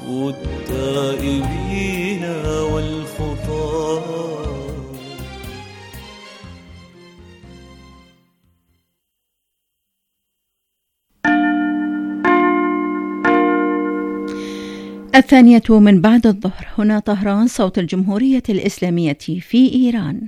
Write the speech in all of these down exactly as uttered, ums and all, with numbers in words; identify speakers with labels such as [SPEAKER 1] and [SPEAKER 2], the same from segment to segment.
[SPEAKER 1] والتائبين والخطاة.
[SPEAKER 2] الثانية من بعد الظهر، هنا طهران، صوت الجمهورية الإسلامية في إيران.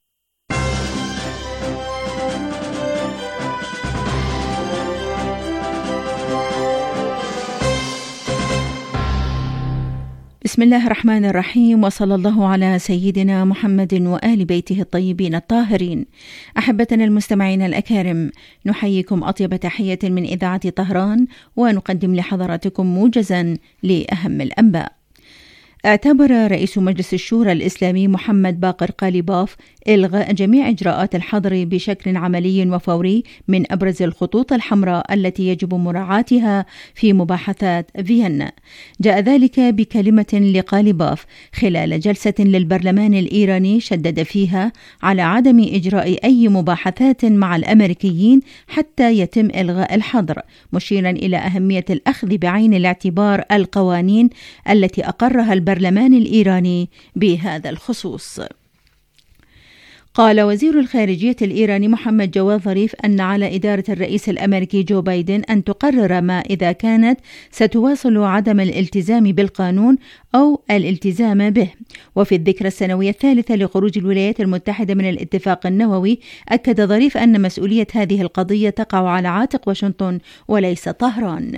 [SPEAKER 2] بسم الله الرحمن الرحيم، وصلى الله على سيدنا محمد وآل بيته الطيبين الطاهرين. أحبتنا المستمعين الأكارم، نحييكم أطيب تحية من إذاعة طهران، ونقدم لحضراتكم موجزا لأهم الأنباء. اعتبر رئيس مجلس الشورى الإسلامي محمد باقر قاليباف إلغاء جميع إجراءات الحظر بشكل عملي وفوري من أبرز الخطوط الحمراء التي يجب مراعاتها في مباحثات فيينا. جاء ذلك بكلمة لقاليباف خلال جلسة للبرلمان الإيراني شدد فيها على عدم إجراء أي مباحثات مع الأمريكيين حتى يتم إلغاء الحظر، مشيرا إلى أهمية الأخذ بعين الاعتبار القوانين التي أقرها البرلمان البرلمان الإيراني بهذا الخصوص. قال وزير الخارجية الإيراني محمد جواد ظريف أن على إدارة الرئيس الأمريكي جو بايدن أن تقرر ما إذا كانت ستواصل عدم الالتزام بالقانون أو الالتزام به. وفي الذكرى السنوية الثالثة لخروج الولايات المتحدة من الاتفاق النووي، أكد ظريف أن مسؤولية هذه القضية تقع على عاتق واشنطن وليس طهران.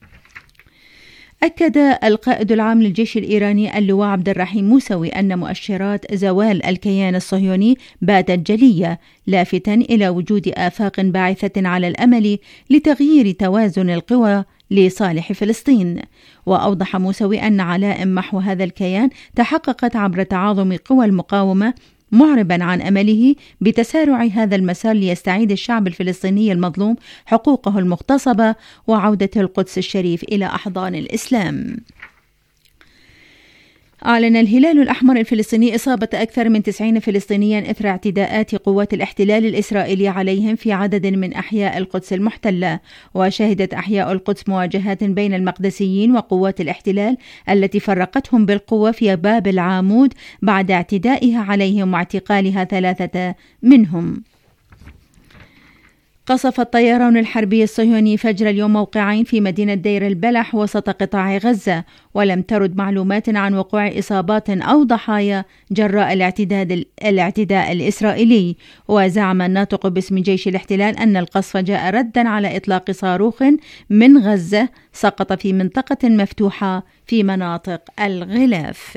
[SPEAKER 2] أكد القائد العام للجيش الإيراني اللواء عبد الرحيم موسوي أن مؤشرات زوال الكيان الصهيوني باتت جلية، لافتا إلى وجود آفاق باعثة على الأمل لتغيير توازن القوى لصالح فلسطين. وأوضح موسوي أن علائم محو هذا الكيان تحققت عبر تعاظم قوى المقاومة، معربا عن أمله بتسارع هذا المسار ليستعيد الشعب الفلسطيني المظلوم حقوقه المغتصبة وعودة القدس الشريف إلى أحضان الإسلام. أعلن الهلال الأحمر الفلسطيني إصابة أكثر من تسعين فلسطينيا إثر اعتداءات قوات الاحتلال الإسرائيلي عليهم في عدد من أحياء القدس المحتلة. وشهدت أحياء القدس مواجهات بين المقدسيين وقوات الاحتلال التي فرقتهم بالقوة في باب العامود بعد اعتدائها عليهم واعتقالها ثلاثة منهم. قصف الطيران الحربي الصهيوني فجر اليوم موقعين في مدينة دير البلح وسط قطاع غزة، ولم ترد معلومات عن وقوع إصابات أو ضحايا جراء الاعتداء, الاعتداء الإسرائيلي. وزعم الناطق باسم جيش الاحتلال أن القصف جاء ردا على إطلاق صاروخ من غزة سقط في منطقة مفتوحة في مناطق الغلاف.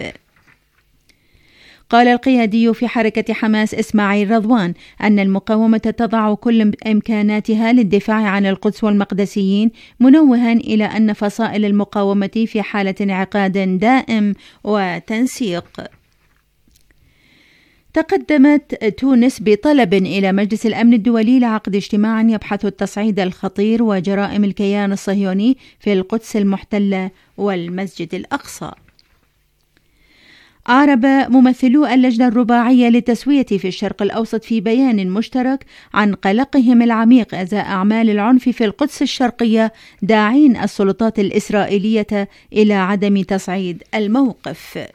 [SPEAKER 2] قال القيادي في حركة حماس إسماعيل رضوان أن المقاومة تضع كل إمكاناتها للدفاع عن القدس والمقدسيين، منوها إلى أن فصائل المقاومة في حالة انعقاد دائم وتنسيق. تقدمت تونس بطلب إلى مجلس الأمن الدولي لعقد اجتماع يبحث التصعيد الخطير وجرائم الكيان الصهيوني في القدس المحتلة والمسجد الأقصى. أعرب ممثلو اللجنة الرباعية للتسوية في الشرق الأوسط في بيان مشترك عن قلقهم العميق أزاء أعمال العنف في القدس الشرقية، داعين السلطات الإسرائيلية إلى عدم تصعيد الموقف.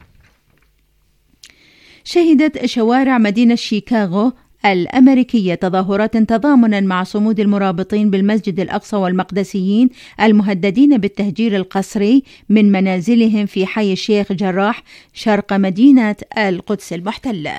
[SPEAKER 2] شهدت شوارع مدينة شيكاغو الأمريكية تظاهرات تضامنا مع صمود المرابطين بالمسجد الأقصى والمقدسيين المهددين بالتهجير القسري من منازلهم في حي الشيخ جراح شرق مدينة القدس المحتلة.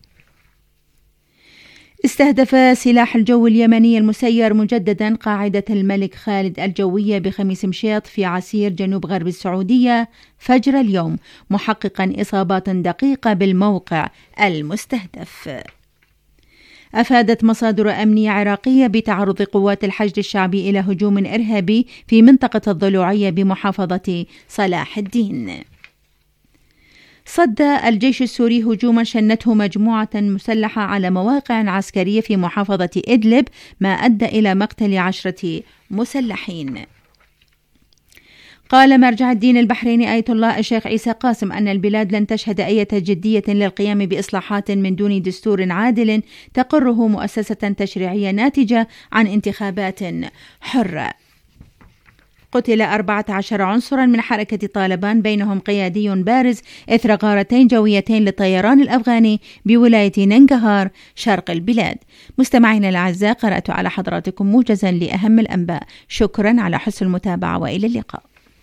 [SPEAKER 2] استهدف سلاح الجو اليمني المسير مجددا قاعدة الملك خالد الجوية بخميس مشيط في عسير جنوب غرب السعودية فجر اليوم، محققا إصابات دقيقة بالموقع المستهدف. أفادت مصادر أمنية عراقية بتعرض قوات الحشد الشعبي إلى هجوم إرهابي في منطقة الضلوعية بمحافظة صلاح الدين. صد الجيش السوري هجوما شنته مجموعة مسلحة على مواقع عسكرية في محافظة إدلب، ما أدى إلى مقتل عشرة مسلحين. قال مرجع الدين البحريني آية الله الشيخ عيسى قاسم أن البلاد لن تشهد أي جدية للقيام بإصلاحات من دون دستور عادل تقره مؤسسة تشريعية ناتجة عن انتخابات حرة. قتل أربعة عشر عنصرا من حركة طالبان بينهم قيادي بارز إثر غارتين جويتين للطيران الأفغاني بولاية ننجهار شرق البلاد. مستمعينا الأعزاء، قرأت على حضراتكم موجزا لأهم الأنباء. شكرا على حسن المتابعة وإلى اللقاء.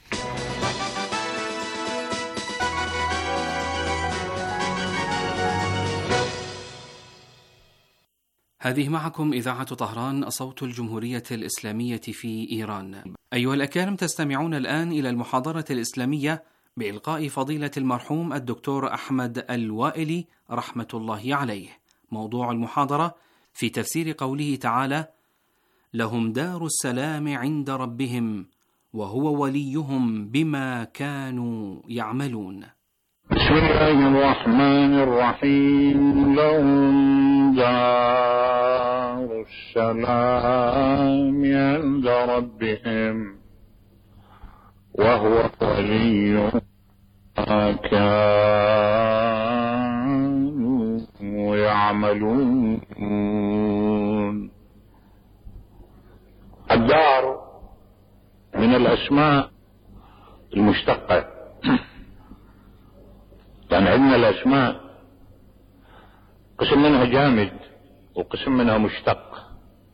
[SPEAKER 1] هذه معكم إذاعة طهران، صوت الجمهورية الإسلامية في إيران. أيها الأكارم، تستمعون الآن إلى المحاضرة الإسلامية بإلقاء فضيلة المرحوم الدكتور أحمد الوائلي رحمة الله عليه. موضوع المحاضرة في تفسير قوله تعالى: لهم دار السلام عند ربهم وهو وليهم بما كانوا يعملون.
[SPEAKER 3] بسم الله الرحمن الرحيم. لهم دار السلام عند ربهم وهو وليهم بما كانوا يعملون. الدار من الأسماء المشتقة، يعني عندنا الأسماء قسم منها جامد وقسم منها مشتق.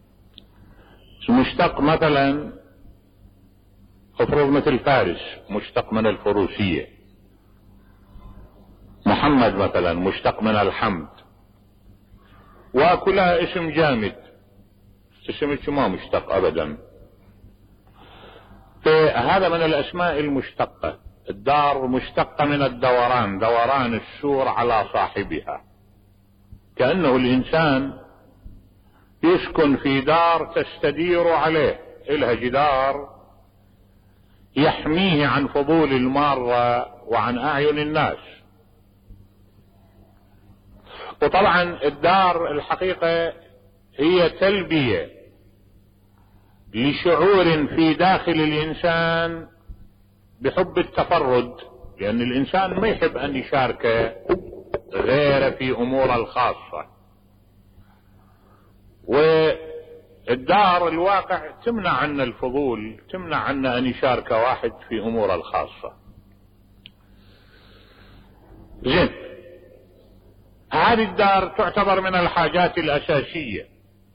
[SPEAKER 3] المشتق مثلا افرض مثل فارس مشتق من الفروسية، محمد مثلا مشتق من الحمد، وكلها اسم جامد، اسم ما مشتق أبدا. فهذا من الأسماء المشتقة. الدار مشتقة من الدوران، دوران السور على صاحبها، كأنه الإنسان يسكن في دار تستدير عليه، إلها جدار يحميه عن فضول المارة وعن أعين الناس. وطبعا الدار الحقيقة هي تلبية لشعور في داخل الإنسان بحب التفرد، لأن الإنسان ما يحب أن يشارك غيره في أمور الخاصة. والدار الواقع تمنع عنا الفضول، تمنع عنا أن يشارك واحد في أمور الخاصة. زين، هذه الدار تعتبر من الحاجات الأساسية.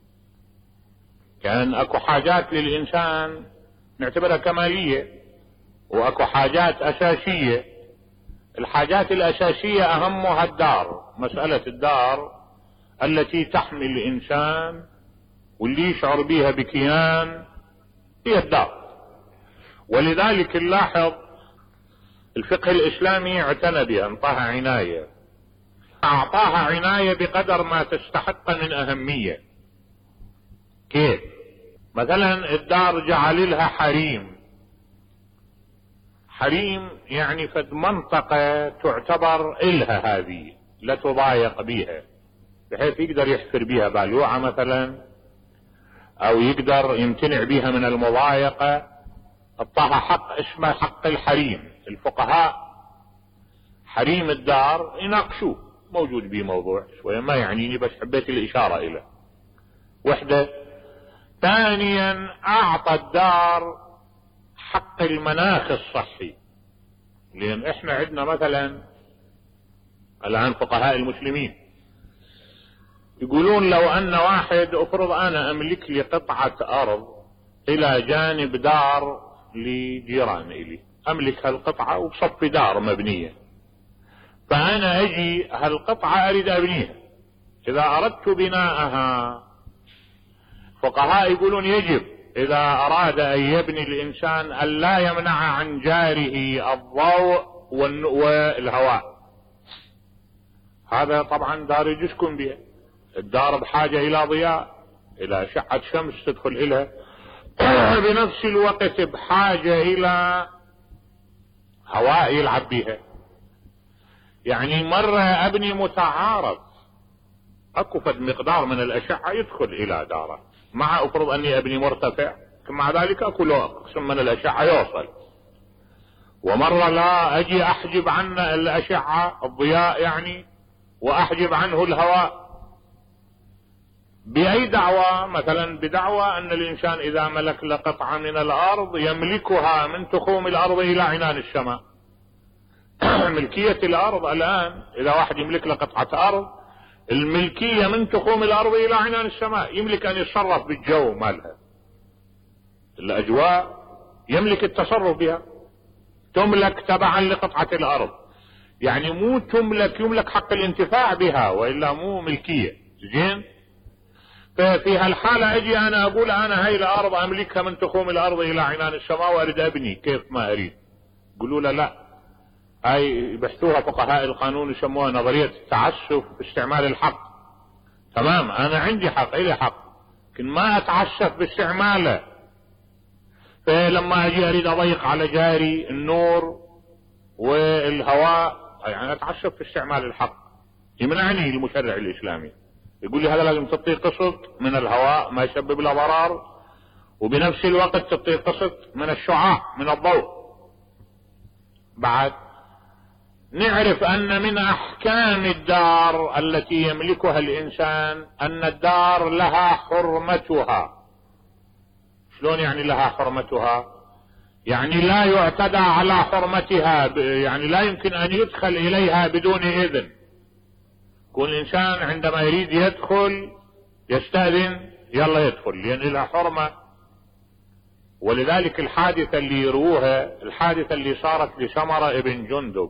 [SPEAKER 3] كان أكو حاجات للإنسان نعتبرها كمالية، واكو حاجات اساسية. الحاجات الاساسية اهمها الدار، مسألة الدار التي تحمي الانسان واللي يشعر بها بكيان هي الدار. ولذلك نلاحظ الفقه الاسلامي اعتنى بها، انطاها عناية، اعطاها عناية بقدر ما تستحق من اهمية. كيف؟ مثلا الدار جعل لها حريم. حريم يعني فد منطقة تعتبر إلها، هذه لا تضايق بها، بحيث يقدر يحفر بها بالوعة مثلا، أو يقدر يمتنع بها من المضايقة. اعطاها حق اسمه حق الحريم. الفقهاء حريم الدار يناقشوه، موجود به موضوع شوية ما يعنيني، بس حبيت الإشارة إليه. وحدة. ثانيا أعطى الدار حق المناخ الصحي، لأن احنا عندنا مثلا الآن فقهاء المسلمين يقولون لو أن واحد افرض أنا أملك لي قطعة أرض إلى جانب دار لجيران إلي، أملك هالقطعة وبصفي دار مبنية، فأنا أجي هالقطعة أريد أبنيها. إذا أردت بناءها فقهاء يقولون يجب إذا أراد أن يبني الإنسان أن لا يمنع عن جاره الضوء والهواء. هذا طبعا دار يسكن بها، الدار بحاجة إلى ضياء، إلى أشعة شمس تدخل إليها، بنفس الوقت بحاجة إلى هواء يلعب بها. يعني مرة أبني متعارض، أكو فد مقدار من الأشعة يدخل إلى داره، مع أفرض أني أبني مرتفع، مع ذلك أكو له قسم من الأشعة يوصل. ومرة لا أجي أحجب عنه الأشعة الضياء يعني، وأحجب عنه الهواء. بأي دعوة؟ مثلا بدعوة أن الإنسان إذا ملك لقطعة من الأرض يملكها من تخوم الأرض إلى عنان السماء. ملكية الأرض الآن إذا واحد يملك لقطعة أرض، الملكية من تخوم الأرض إلى عنان السماء، يملك أن يتصرف بالجو مالها، الأجواء يملك التصرف بها، تملك تبعا لقطعة الأرض، يعني مو تملك يملك حق الانتفاع بها، وإلا مو ملكية. زين، ففي هالحالة أجي أنا أقول أنا هاي الأرض أملكها من تخوم الأرض إلى عنان السماء وأريد أبني كيف ما أريد. يقولوا له لا، هاي بحثوها فقهاء القانون يسموها نظرية التعسف باستعمال الحق. تمام، أنا عندي حق، إلي حق، لكن ما أتعسف باستعماله. فلما أجي أريد أضيق على جاري النور والهواء، يعني أتعسف في استعمال الحق، يمنعني المشرع الإسلامي، يقول لي هذا لازم تعطيه قسط من الهواء ما يسبب له ضرر، وبنفس الوقت تعطيه قسط من الشعاع من الضوء. بعد نعرف أن من أحكام الدار التي يملكها الإنسان أن الدار لها حرمتها. شلون يعني لها حرمتها؟ يعني لا يعتدى على حرمتها، يعني لا يمكن أن يدخل إليها بدون إذن. يكون الإنسان عندما يريد يدخل يستأذن يلا يدخل، لأن لها حرمة. ولذلك الحادثة اللي يروها الحادثة اللي صارت لسمرة ابن جندب.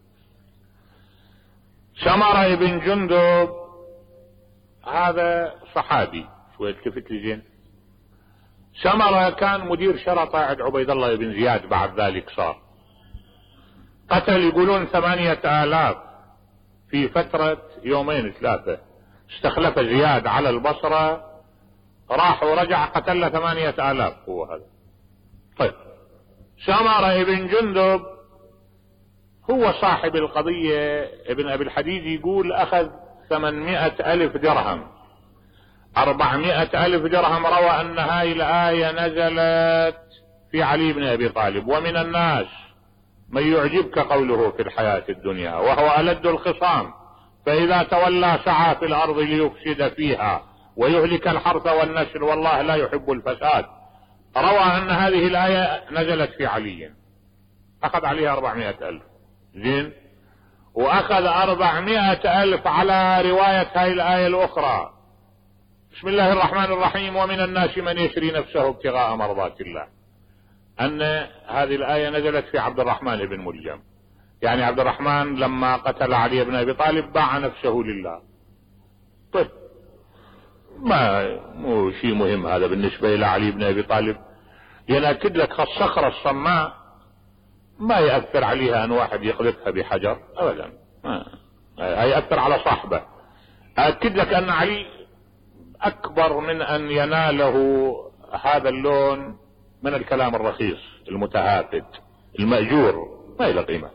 [SPEAKER 3] سمرة ابن جندب هذا صحابي، شوية التفت لي زين. سمرة كان مدير شرطة عند عبيد الله بن زياد، بعد ذلك صار قتل يقولون ثمانية آلاف في فترة يومين ثلاثة. استخلف زياد على البصرة، راح ورجع قتل له ثمانية آلاف هو هذا. طيب، سمرة ابن جندب هو صاحب القضية. ابن أبي الحديد يقول أخذ ثمانمائة ألف درهم، أربعمائة ألف درهم. روى أن هاي الآية نزلت في علي بن أبي طالب: ومن الناس من يعجبك قوله في الحياة الدنيا وهو ألد الخصام، فإذا تولى سعى في الأرض ليفسد فيها ويهلك الحرث والنسل والله لا يحب الفساد. روى أن هذه الآية نزلت في علي، أخذ عليها أربعمائة ألف. زين، وأخذ أربعمائة ألف على رواية هاي الآية الأخرى: بسم الله الرحمن الرحيم ومن الناس من يشري نفسه ابتغاء مرضات الله. أن هذه الآية نزلت في عبد الرحمن بن ملجم، يعني عبد الرحمن لما قتل علي بن أبي طالب باع نفسه لله. طيب، ما مو شيء مهم هذا بالنسبة إلى علي بن أبي طالب، لأن أكد لك الصخرة الصماء ما يأثر عليها أن واحد يقذفها بحجر أبدا، هي يأثر على صاحبه. أكد لك أن علي أكبر من أن يناله هذا اللون من الكلام الرخيص المتهافت المأجور، ما له قيمة.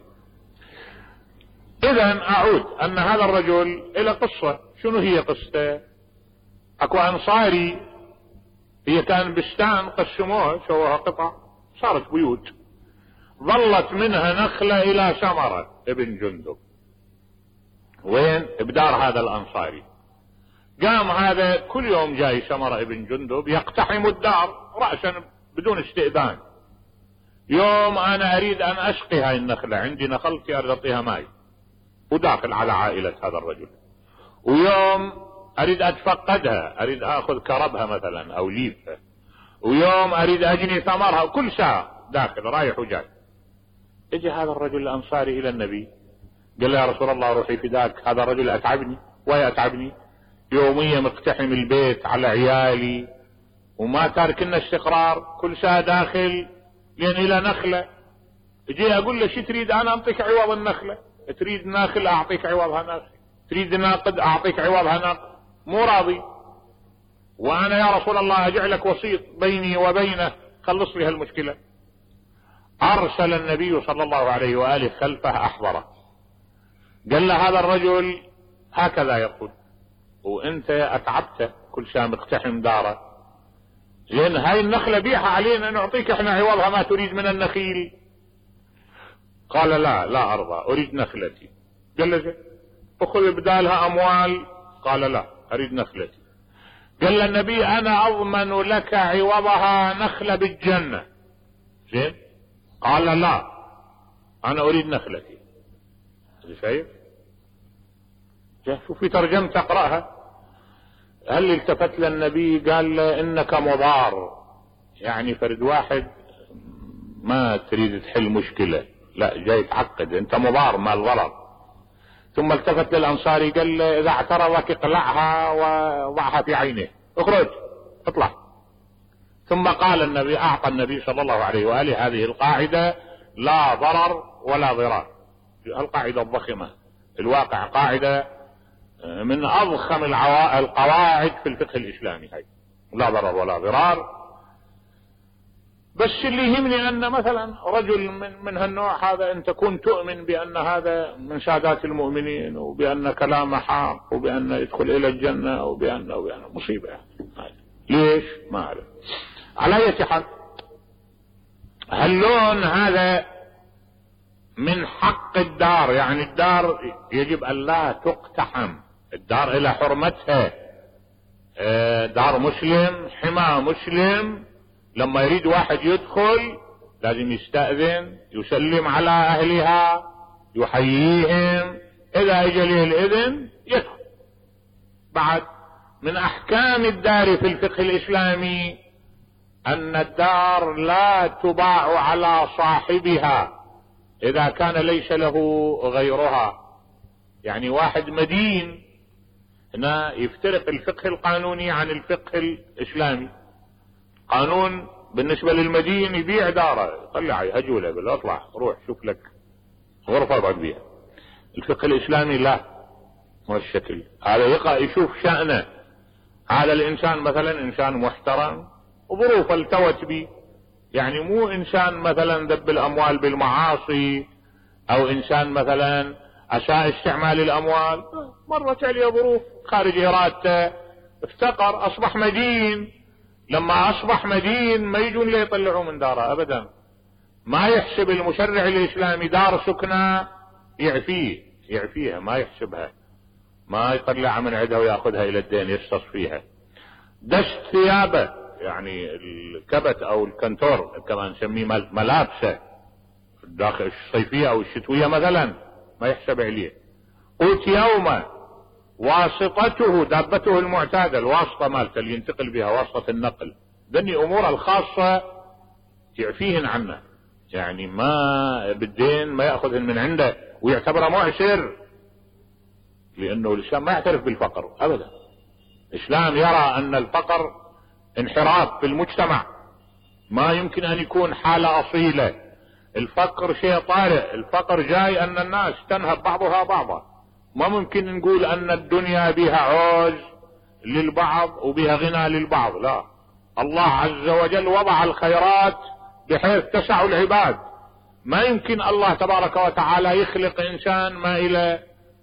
[SPEAKER 3] إذن أعود أن هذا الرجل إلى قصة. شنو هي قصته؟ أكو أنصاري، هي كان بستان قسموها سووها قطع صارت بيوت، ظلت منها نخلة إلى سمرة ابن جندب. وين؟ بدار هذا الأنصاري. قام هذا كل يوم جاي سمرة ابن جندب يقتحم الدار رأسا بدون استئذان. يوم أنا أريد أن أسقي هاي النخلة، عندي نخلتي أريد أعطيها ماي، وداخل على عائلة هذا الرجل. ويوم أريد أتفقدها، أريد أخذ كربها مثلا أو ليفها. ويوم أريد أجني ثمرها، وكل ساعة داخل رايح وجاي. اجى هذا الرجل الأنصاري إلى النبي قال له: يا رسول الله روحي فداك، هذا الرجل أتعبني ويا أتعبني، يوميا مقتحم البيت على عيالي وما تارك لنا استقرار، كل ساعة داخل لين إلى نخلة. اجي أقول له: شو تريد؟ أنا أعطيك عوض النخلة. تريد ناخل أعطيك عوضها ناخل، تريد ناقد أعطيك عوضها ناقد. مو راضي، وأنا يا رسول الله أجعلك وسيط بيني وبينه، خلص لي هالمشكلة. أرسل النبي صلى الله عليه وآله خلفه أحضره، قال له: هذا الرجل هكذا يقول، وانت اتعبته كل شيء مقتحم داره، لان هاي النخلة بيعها علينا نعطيك احنا عوضها ما تريد من النخيل. قال: لا لا ارضى، اريد نخلتي. قال له: اخذ بدالها اموال. قال: لا، اريد نخلتي. قال النبي انا اضمن لك عوضها نخلة بالجنة. زين؟ قال لا انا اريد نخلتي. شايف؟ شوف في ترجمة تقرأها، هل التفت للنبي قال له انك مضار، يعني فرد واحد ما تريد تحل مشكلة، لا جاي تعقد، انت مضار مال ضرر. ثم التفت للانصاري قال له اذا اعترضك اقلعها وضعها في عينه، اخرج اطلع. ثم قال النبي، اعطى النبي صلى الله عليه وآله هذه القاعدة: لا ضرر ولا ضرار. القاعدة الضخمة الواقع، قاعدة من اضخم القواعد في الفقه الاسلامي، هاي لا ضرر ولا ضرار. بس اللي يهمني ان مثلا رجل من, من هالنوع هذا ان تكون تؤمن بان هذا من سادات المؤمنين، وبان كلامه حق، وبان يدخل الى الجنة، وبان وبان مصيبة. ليش؟ ما اعرف. على اي حال، هاللون هذا من حق الدار، يعني الدار يجب ان لا تقتحم، الدار الى حرمتها، دار مسلم، حمى مسلم. لما يريد واحد يدخل لازم يستأذن، يسلم على اهلها، يحييهم، اذا اجى له الاذن يدخل. بعد من احكام الدار في الفقه الاسلامي ان الدار لا تباع على صاحبها اذا كان ليس له غيرها. يعني واحد مدين، هنا يفترق الفقه القانوني عن الفقه الاسلامي. قانون بالنسبة للمدين يبيع داره، طلع يهجوله، يقول اطلع روح شوف لك غرفة اقعد بيها. الفقه الاسلامي لا، هو الشكل هذا يقع يشوف شأنه. هذا الانسان مثلا انسان محترم وظروف التوت به، يعني مو انسان مثلا ذب الاموال بالمعاصي، او انسان مثلا اساء استعمال الاموال، مرت عليه ظروف خارج ارادته، افتقر، اصبح مدين. لما اصبح مدين ما يجون له يطلعوا من داره ابدا. ما يحسب المشرع الاسلامي دار سكنة يعفيه يعفيها، ما يحسبها، ما يطلعها من عندها وياخذها الى الدين يستصفيها. دست ثيابه، يعني الكبت او الكنتور كما نسميه ملابسه الداخل الصيفية او الشتوية مثلا، ما يحسب عليه. قوت يومه، واسطته دابته المعتادة، الواسطة مالته اللي ينتقل بها، واسطة النقل، ذني امور الخاصة يعفيهن عنه، يعني ما بالدين ما يأخذهن من عنده ويعتبره معسر، لانه الاسلام ما يعترف بالفقر ابدا. الاسلام يرى ان الفقر انحراف في المجتمع، ما يمكن ان يكون حالة اصيلة. الفقر شيء طارئ، الفقر جاي ان الناس تنهب بعضها بعضا. ما ممكن نقول ان الدنيا بها عوز للبعض وبها غنى للبعض، لا. الله عز وجل وضع الخيرات بحيث تسع العباد. ما يمكن الله تبارك وتعالى يخلق انسان ما الى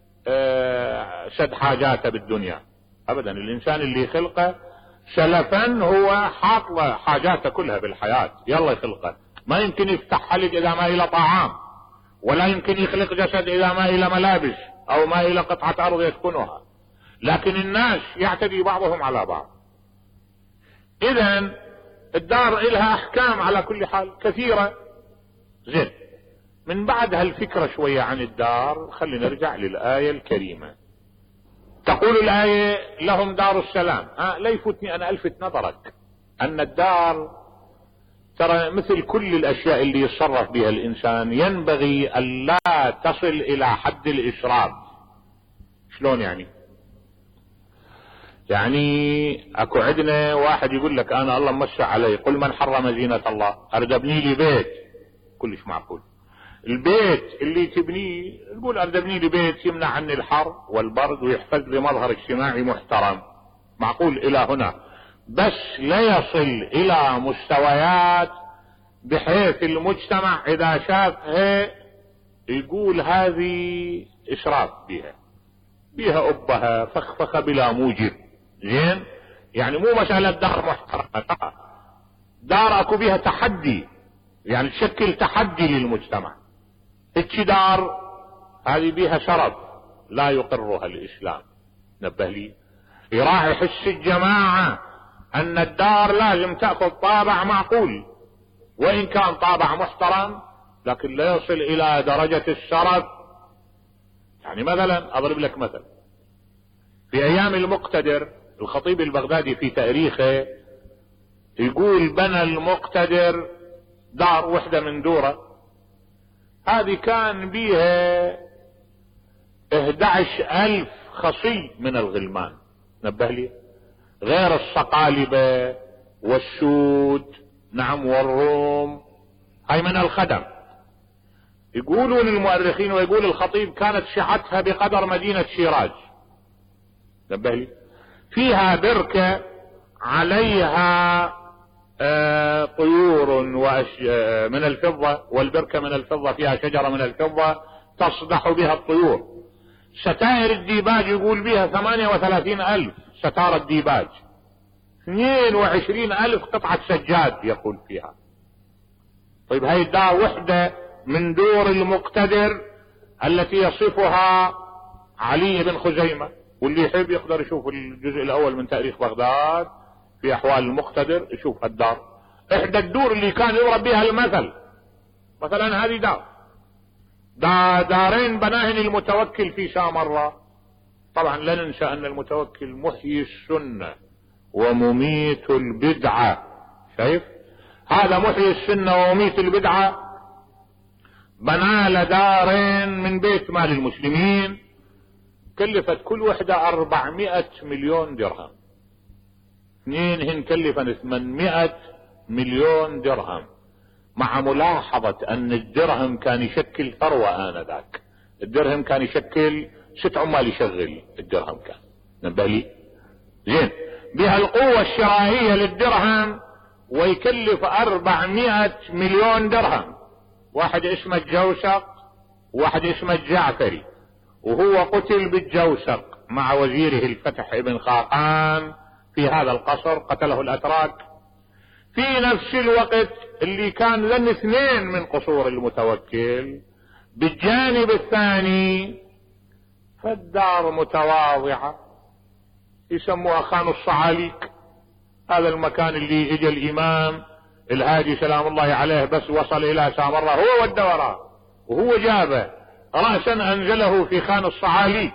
[SPEAKER 3] سد حاجاته بالدنيا ابدا. الانسان اللي خلقه سلفا هو حاط له حاجاته كلها بالحياة، يلا يخلقه. ما يمكن يفتح حلق اذا ما الى طعام، ولا يمكن يخلق جسد اذا ما الى ملابس او ما الى قطعة ارض يسكنها. لكن الناس يعتدي بعضهم على بعض. اذا الدار لها احكام على كل حال كثيرة. زين، من بعد هالفكرة شوية عن الدار خلينا نرجع للآية الكريمة. تقول الآية: لهم دار السلام. آه لا يفوتني أنا ألفت نظرك أن الدار ترى مثل كل الأشياء اللي يتصرف بها الإنسان ينبغي أن لا تصل إلى حد الإسراف. شلون يعني؟ يعني أكو عندنا واحد يقول لك أنا الله موسع علي، قل من حرم زينة الله، أريد أبني لي بيت. كلش معقول. البيت اللي تبنيه تقول أريد أبني لي بيت يمنع عني الحر والبرد ويحفظ لي مظهر اجتماعي محترم، معقول إلى هنا، بس لا يصل إلى مستويات بحيث المجتمع إذا شافها يقول هذه إسراف بها، بها أبها فخفخ بلا موجب. زين، يعني مو مسألة دار محترمة، دار أكو بها تحدي، يعني تشكل تحدي للمجتمع. هيك دار هذه بها شرف لا يقرها الإسلام، نبه لي. يراعي حس الجماعة ان الدار لازم تأخذ طابع معقول، وان كان طابع محترم لكن لا يصل الى درجة الشرف. يعني مثلا اضرب لك مثل، في ايام المقتدر الخطيب البغدادي في تاريخه يقول بنى المقتدر دار وحدة من دوره، هذه كان بيها احد عشر الف خصي من الغلمان، نبه لي، غير الصقالبة والسود، نعم، والروم، هاي من الخدم. يقولون المؤرخين ويقول الخطيب كانت شحتها بقدر مدينة شيراز، نبه لي، فيها بركة عليها آه طيور وأش... آه من الفضة، والبركة من الفضة فيها شجرة من الفضة تصدح بها الطيور. ستائر الديباج يقول بها ثمانية وثلاثين ألف ستارة ديباج، اثنين وعشرين ألف قطعة سجاد يقول فيها. طيب هاي الدار وحدة من دور المقتدر التي يصفها علي بن خزيمة، واللي يحب يقدر يشوف الجزء الأول من تاريخ بغداد في أحوال المقتدر يشوف الدار، إحدى الدور اللي كان يضرب بها المثل. مثلا هذه دار دا دارين بناهن المتوكل في سامراء. طبعا لا ننسى أن المتوكل محيي السنة ومميت البدعة، شايف؟ هذا محيي السنة ومميت البدعة بنى لدارين من بيت مال المسلمين، كلفت كل وحدة أربعمائة مليون درهم، اثنين هن كلفن ثمانمائة مليون درهم، مع ملاحظة أن الدرهم كان يشكل ثروة آنذاك. الدرهم كان يشكل ست عمال يشغل الدرهم، كان نبه لي زين بها القوة الشرائية للدرهم، ويكلف أربعمائة مليون درهم. واحد اسمه الجوسق، واحد اسمه الجعفري، وهو قتل بالجوسق مع وزيره الفتح ابن خاقان في هذا القصر، قتله الأتراك في نفس الوقت اللي كان لن اثنين من قصور المتوكل. بالجانب الثاني فالدار متواضعة يسموها خان الصعاليك، هذا المكان اللي اجى الامام الهادي سلام الله عليه بس وصل الى سامراء هو والدورة وهو جابه رأسا انزله في خان الصعاليك،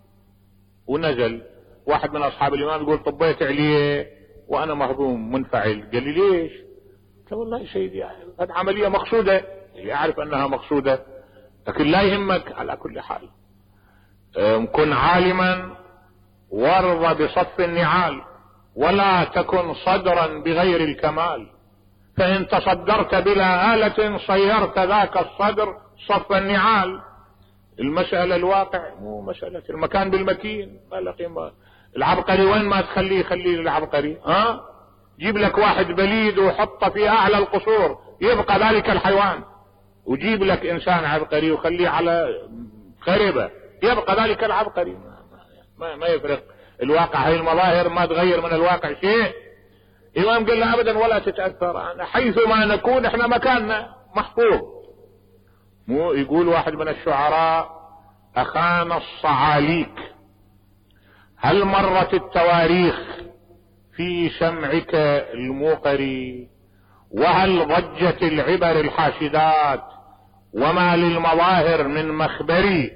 [SPEAKER 3] ونزل واحد من اصحاب الامام يقول طبيت عليه وانا مهضوم منفعل، قال لي ليش؟ قلت والله يا سيدي هذه عملية مقصودة، يعرف انها مقصودة لكن لا يهمك. على كل حال كن عالما وارض بصف النعال، ولا تكن صدرا بغير الكمال، فإن تصدرت بلا آلة صيرت ذاك الصدر صف النعال. المسألة الواقع مو مسألة المكان بالمكين، ما له قيمة. العبقري وين ما تخليه خليه العبقري، ها جيب لك واحد بليد وحطه في أعلى القصور يبقى ذلك الحيوان، وجيب لك إنسان عبقري وخليه على خربة يبقى ذلك العبقري، ما, ما يفرق. الواقع هي المظاهر ما تغير من الواقع شيء. الإمام قال له أبدا ولا تتأثر، حيث ما نكون احنا مكاننا محفوظ. مو يقول واحد من الشعراء أخان الصعاليك هل مرت التواريخ في سمعك الموقري، وهل ضجت العبر الحاشدات، وما للمظاهر من مخبري،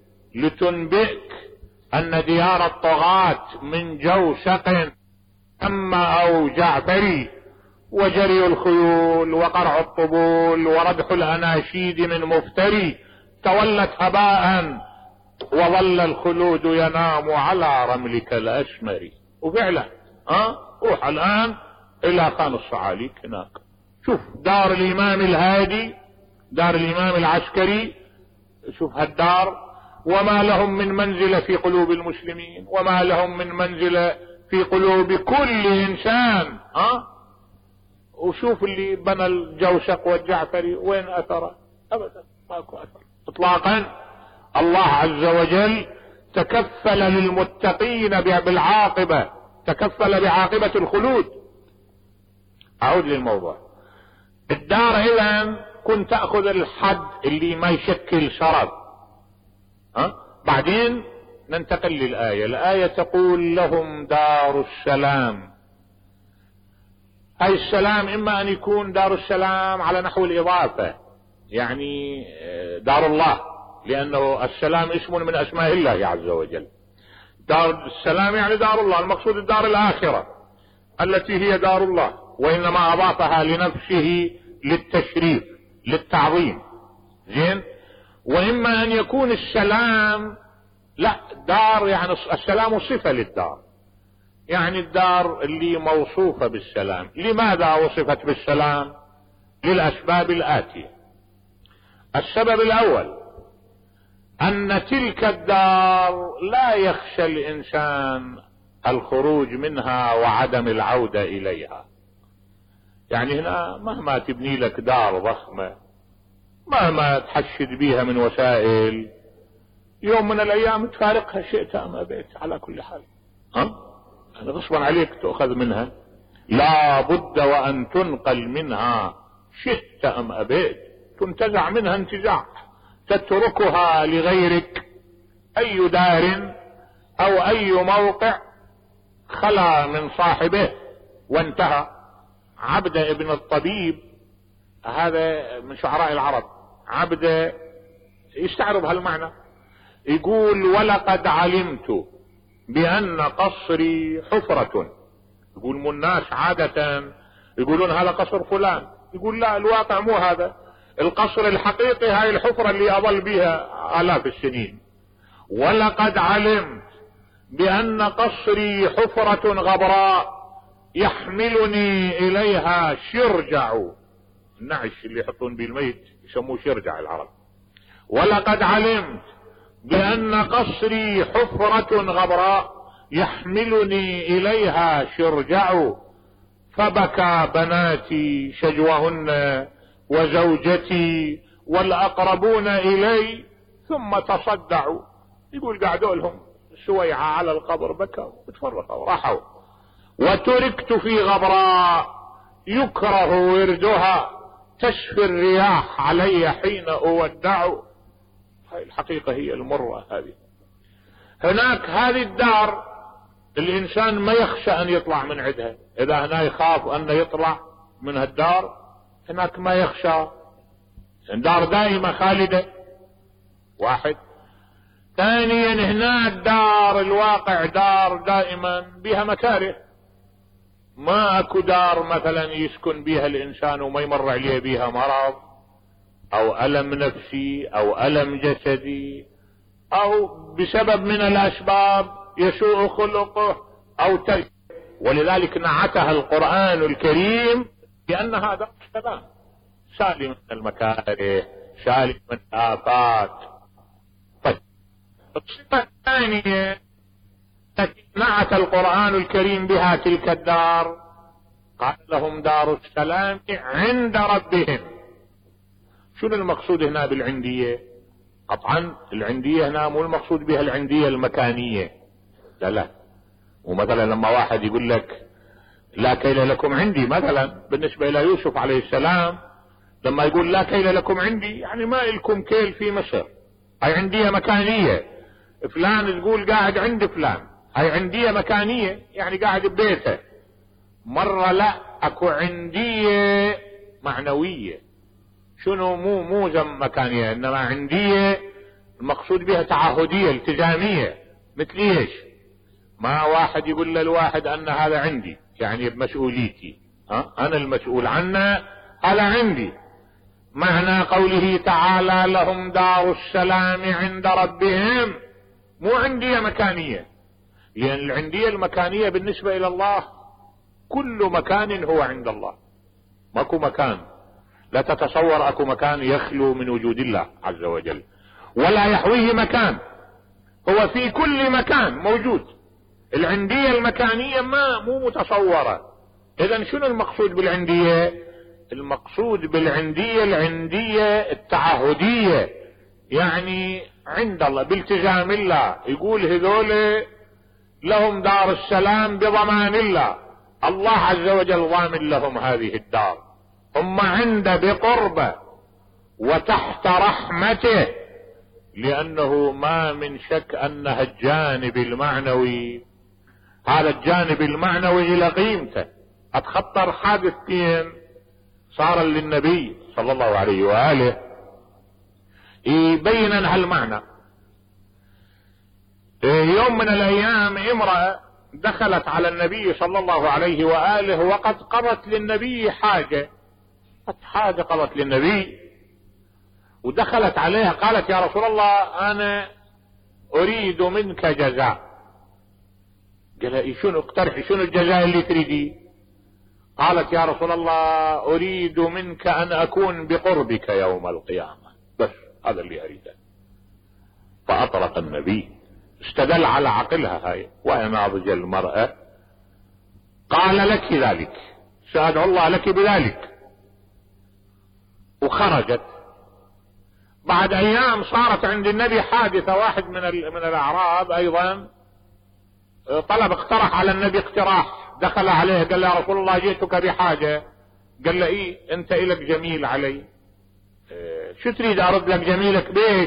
[SPEAKER 3] لتنبئك أن ديار الطغاة من جوسق أما أو جعفري، وجري الخيول وقرع الطبول وردح الأناشيد من مفتري، تولت هباء وظل الخلود ينام على رملك الأشمري. وفعلا ها روح الآن إلى خان الصعاليك هناك، شوف دار الإمام الهادي، دار الإمام العسكري، شوف هالدار وما لهم من منزلة في قلوب المسلمين، وما لهم من منزلة في قلوب كل إنسان. ها وشوف اللي بنى الجوسق والجعفري وين أثره؟ أبدا ماكو أثر إطلاقا. الله عز وجل تكفل للمتقين بالعاقبة، تكفل بعاقبة الخلود. أعود للموضوع. الدار إذن كنت تأخذ الحد اللي ما يشكل شرف، ها بعدين ننتقل للآية. الآية تقول لهم دار السلام. هاي السلام إما أن يكون دار السلام على نحو الإضافة، يعني دار الله، لأنه السلام اسم من أسماء الله عز وجل. دار السلام يعني دار الله، المقصود الدار الآخرة التي هي دار الله، وإنما أضافها لنفسه للتشريف للتعظيم. زين. وإما أن يكون السلام لا دار، يعني السلام صفة للدار، يعني الدار اللي موصوفة بالسلام. لماذا وصفت بالسلام؟ للأسباب الآتية. السبب الأول أن تلك الدار لا يخشى الإنسان الخروج منها وعدم العودة إليها. يعني هنا مهما تبني لك دار ضخمة، مهما تحشد بيها من وسائل، يوم من الأيام تفارقها شئت أم أبيت على كل حال. ها؟ يعني غصبا عليك تأخذ منها، لا بد وأن تنقل منها شئت أم أبيت، تنتزع منها انتزاع، تتركها لغيرك. أي دار أو أي موقع خلا من صاحبه وانتهى. عبده ابن الطبيب، هذا من شعراء العرب، عبده يستعرض هالمعنى، يقول ولقد علمت بأن قصري حفرة. يقول مو الناس عادة يقولون هذا قصر فلان، يقول لا، الواقع مو هذا، القصر الحقيقي هاي الحفرة اللي أظل بها آلاف السنين. ولقد علمت بأن قصري حفرة غبراء يحملني إليها شرجع. النعش اللي يحطون به الميت يسموه شرجع العرب. ولقد علمت بأن قصري حفرة غبراء يحملني إليها شرجع، فبكى بناتي شجوهن وزوجتي والأقربون إلي ثم تصدعوا. يقول قعدوا لهم سويعة على القبر، بكوا وتفرقوا وراحوا. وتركت في غبراء يكره وردها، تشفي الرياح علي حين أودع. هاي الحقيقة هي المرة هذه. هناك هذه الدار الإنسان ما يخشى أن يطلع من عندها. إذا هنا يخاف أن يطلع من هالدار، هناك ما يخشى. دار دائمة خالدة، واحد. ثانيا هنا الدار الواقع دار دائما بها مكاره. ما اكو دار مثلا يسكن بها الإنسان وما يمر عليه بها مرض أو ألم نفسي أو ألم جسدي أو بسبب من الأسباب يسوء خلقه أو ترك. ولذلك نعتها القرآن الكريم بأن هذا سلام، سالم من المكاره، سالم من الآفات. طيب الصفة الثانية التي نعت القرآن الكريم بها تلك الدار، قال لهم دار السلام عند ربهم. شنو المقصود هنا بالعندية؟ قطعا العندية هنا مو المقصود بها العندية المكانية، لا لا. ومثلا لما واحد يقول لك لا كيل لكم عندي، مثلا بالنسبة إلى يوسف عليه السلام لما يقول لا كيل لكم عندي، يعني ما لكم كيل في مصر، هاي عندية مكانية. فلان تقول قاعد عند فلان، هاي عندية مكانية يعني قاعد ببيته. مرة لا، اكو عندية معنوية. شنو؟ مو مو زم مكانية، انما عندية المقصود بها تعهدية التزامية. مثل ايش؟ ما واحد يقول للواحد ان هذا عندي، يعني بمسؤوليتي، ها انا المسؤول عنه، هذا عندي. معنى قوله تعالى لهم دار السلام عند ربهم، مو عندية مكانية، لأن العندية المكانية بالنسبة إلى الله كل مكان هو عند الله. ماكو مكان، لا تتصور اكو مكان يخلو من وجود الله عز وجل، ولا يحويه مكان، هو في كل مكان موجود. العندية المكانية ما مو متصورة. اذا شنو المقصود بالعندية؟ المقصود بالعندية العندية التعهدية، يعني عند الله بالتزام الله. يقول هذول لهم دار السلام بضمان الله، الله عز وجل ضامن لهم هذه الدار، هم عنده بقربه وتحت رحمته، لأنه ما من شك أنها الجانب المعنوي، هذا الجانب المعنوي إلى قيمته. أتخطر حادثتين صار للنبي صلى الله عليه وآله يبين هالمعنى. يوم من الأيام امرأة دخلت على النبي صلى الله عليه وآله وقد قضت للنبي حاجة، حاجة قضت للنبي ودخلت عليها قالت: يا رسول الله أنا أريد منك جزاء. قال: شنو اقترحي، شنو الجزاء اللي تريدي؟ قالت: يا رسول الله أريد منك أن أكون بقربك يوم القيامة، بس هذا اللي أريده. فأطرق النبي، استدل على عقلها هاي وهي ناضجة المرأة، قال: لك ذلك، سأدعو الله لك بذلك. وخرجت. بعد أيام صارت عند النبي حادثة، واحد من من الأعراب أيضا طلب، اقترح على النبي اقتراح، دخل عليه قال: يا رسول الله جئتك بحاجة. قال له: ايه انت الك جميل علي، اه شو تريد ارد لك جميلك بيش؟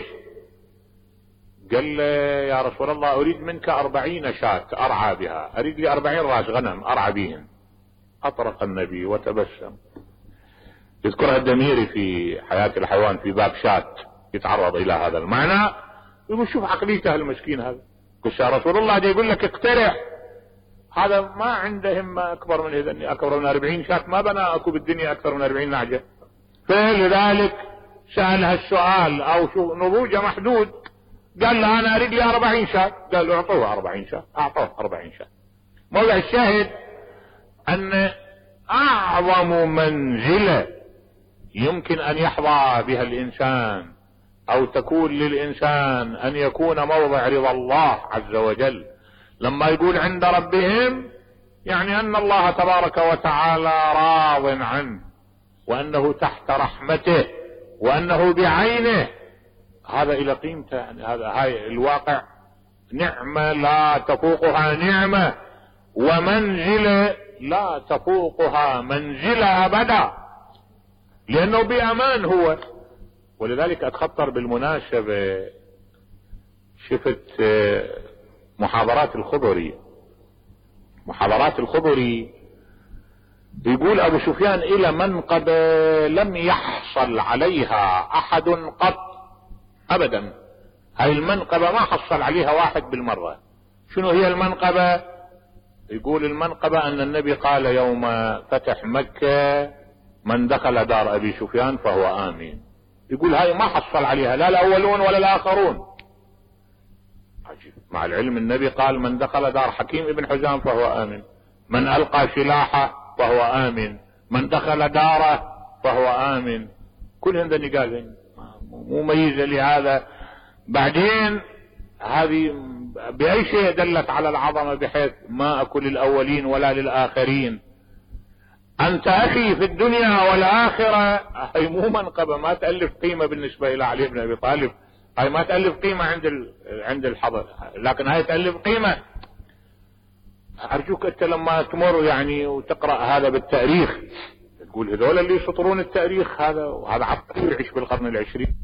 [SPEAKER 3] قال له: يا رسول الله اريد منك اربعين شاة ارعى بها، اريد لي اربعين راس غنم ارعى بهم. اطرق النبي وتبسم. يذكرها الدميري في حياة الحيوان في باب شاة، يتعرض الى هذا المعنى. يقول: شوف عقليته المسكين هذا. قلت: يا رسول الله جاي يقول لك اقترح، هذا ما عنده همة اكبر من اذا اكبر من اربعين شاة، ما بنى اكو بالدنيا اكثر من اربعين نعجة. فلذلك سألها السؤال، او شو نضوجه محدود. قال له: انا اريد لي اربعين شاة. قال له: اعطوه اربعين شاة. اعطوه اربعين شاة. موضع الشاهد ان اعظم منزلة يمكن ان يحظى بها الانسان او تكون للانسان ان يكون موضع رضا الله عز وجل لما يقول عند ربهم، يعني ان الله تبارك وتعالى راض عنه، وانه تحت رحمته، وانه بعينه. هذا الى قيمته. يعني هذا هاي الواقع نعمة لا تفوقها نعمة، ومنزلة لا تفوقها منزلة ابدا، لانه بامان هو. ولذلك اتخطر بالمناسبة، شفت محاضرات الخضري، محاضرات الخضري يقول ابو سفيان الى منقبة لم يحصل عليها احد قط ابدا. هاي المنقبة ما حصل عليها واحد بالمرة. شنو هي المنقبة؟ يقول المنقبة ان النبي قال يوم فتح مكة: من دخل دار ابي سفيان فهو امين. يقول هاي ما حصل عليها لا الاولون ولا الاخرون. عجيب. مع العلم النبي قال: من دخل دار حكيم ابن حزام فهو امن، من القى سلاحه فهو امن، من دخل داره فهو امن. كل هذا قال مميزة لهذا. بعدين هذه باي شيء دلت على العظمة، بحيث ما اكو للاولين ولا للاخرين. انت اخي في الدنيا والاخرة. هي مو منقبة ما تألف قيمة بالنسبة الى علي بن ابي طالب، هاي ما تألف قيمة عند عند الحضر، لكن هاي تألف قيمة. ارجوك انت لما تمر يعني وتقرأ هذا بالتاريخ تقول هذول اللي يسطرون التاريخ هذا، وهذا عبقري يعيش بالقرن العشرين.